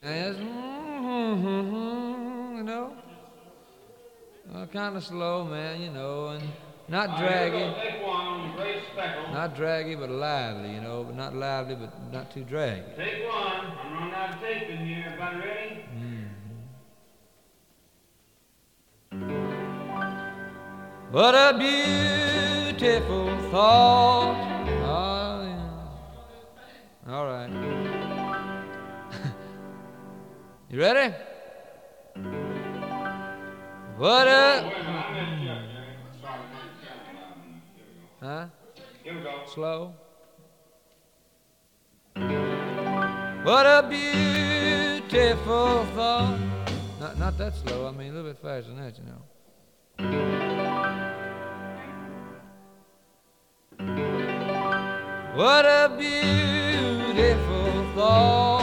And just, you know, kind of slow, man, you know, and not draggy. Take one on the gray speckle. Not draggy, but lively, you know, but not lively, but not too draggy. Take one. I'm running out of tape in here. Everybody ready? What a beautiful thought. Oh, yeah. All right. You ready? What a... Huh? Here we go. Slow. What a beautiful thought. Not that slow. I mean, a little bit faster than that, you know. What a beautiful thought.